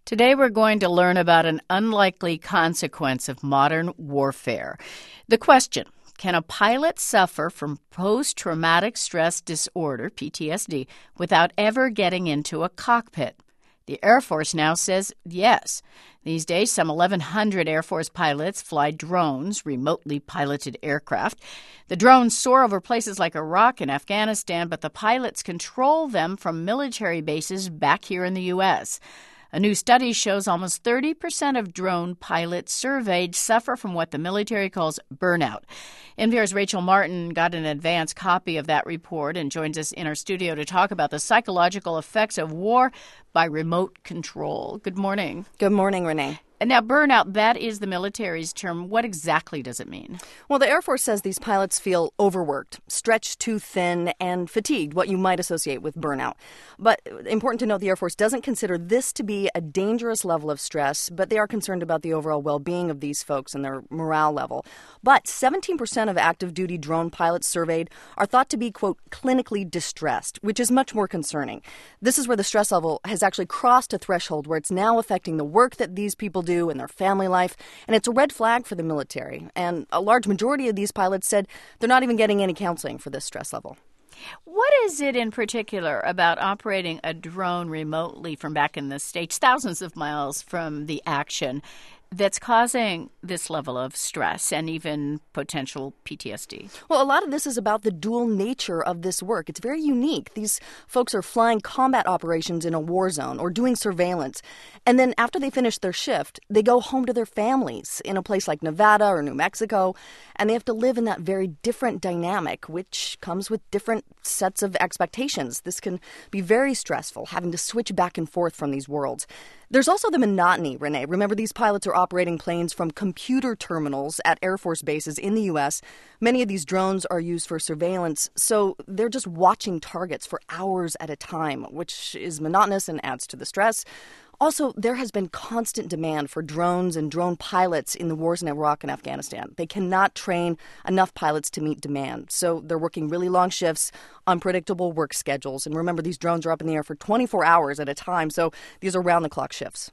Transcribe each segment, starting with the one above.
Today we're going to learn about an unlikely consequence of modern warfare. The question, can a pilot suffer from post-traumatic stress disorder, PTSD, without ever getting into a cockpit? The Air Force now says yes. These days, some 1,100 Air Force pilots fly drones, remotely piloted aircraft. The drones soar over places like Iraq and Afghanistan, but the pilots control them from military bases back here in the U.S. A new study shows almost 30% of drone pilots surveyed suffer from what the military calls burnout. NPR's Rachel Martin got an advance copy of that report and joins us in our studio to talk about the psychological effects of war by remote control. Good morning. Good morning, Renee. And now, burnout, that is the military's term. What exactly does it mean? Well, the Air Force says these pilots feel overworked, stretched too thin, and fatigued, what you might associate with burnout. But important to note, the Air Force doesn't consider this to be a dangerous level of stress, but they are concerned about the overall well-being of these folks and their morale level. But 17% of active duty drone pilots surveyed are thought to be, quote, clinically distressed, which is much more concerning. This is where the stress level has actually crossed a threshold where it's now affecting the work that these people do and their family life, and it's a red flag for the military. And a large majority of these pilots said they're not even getting any counseling for this stress level. What is it in particular about operating a drone remotely from back in the States, thousands of miles from the action, that's causing this level of stress and even potential PTSD? Well, a lot of this is about the dual nature of this work. It's very unique. These folks are flying combat operations in a war zone or doing surveillance. And then after they finish their shift, they go home to their families in a place like Nevada or New Mexico, and they have to live in that very different dynamic, which comes with different sets of expectations. This can be very stressful, having to switch back and forth from these worlds. There's also the monotony, Renee. Remember, these pilots are operating planes from computer terminals at Air Force bases in the U.S. Many of these drones are used for surveillance, so they're just watching targets for hours at a time, which is monotonous and adds to the stress. Also, there has been constant demand for drones and drone pilots in the wars in Iraq and Afghanistan. They cannot train enough pilots to meet demand, so they're working really long shifts, unpredictable work schedules. And remember, these drones are up in the air for 24 hours at a time, so these are round-the-clock shifts.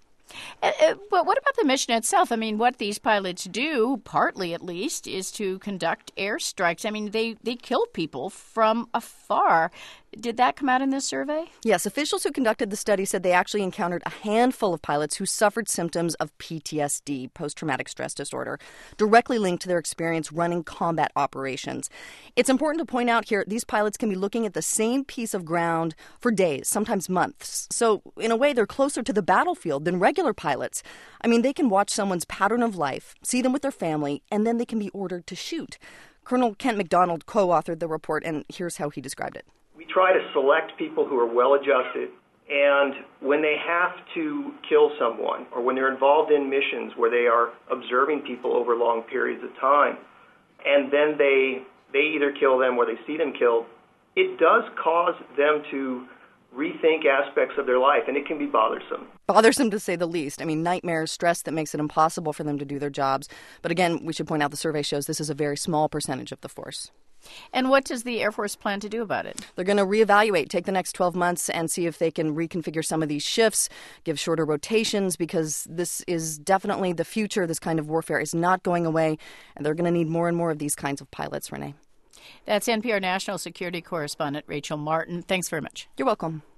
But what about the mission itself? I mean, what these pilots do, partly at least, is to conduct airstrikes. I mean, they kill people from afar. Did that come out in this survey? Yes, officials who conducted the study said they actually encountered a handful of pilots who suffered symptoms of PTSD, post-traumatic stress disorder, directly linked to their experience running combat operations. It's important to point out here, these pilots can be looking at the same piece of ground for days, sometimes months. So, in a way, they're closer to the battlefield than regular pilots. I mean, they can watch someone's pattern of life, see them with their family, and then they can be ordered to shoot. Colonel Kent McDonald co-authored the report, and here's how he described it. We try to select people who are well-adjusted, and when they have to kill someone or when they're involved in missions where they are observing people over long periods of time, and then they either kill them or they see them killed, it does cause them to rethink aspects of their life, and it can be bothersome. Bothersome, to say the least. I mean, nightmares, stress that makes it impossible for them to do their jobs. But again, we should point out the survey shows this is a very small percentage of the force. And what does the Air Force plan to do about it? They're going to reevaluate, take the next 12 months and see if they can reconfigure some of these shifts, give shorter rotations, because this is definitely the future. This kind of warfare is not going away, and they're going to need more and more of these kinds of pilots, Renee. That's NPR National Security Correspondent Rachel Martin. Thanks very much. You're welcome.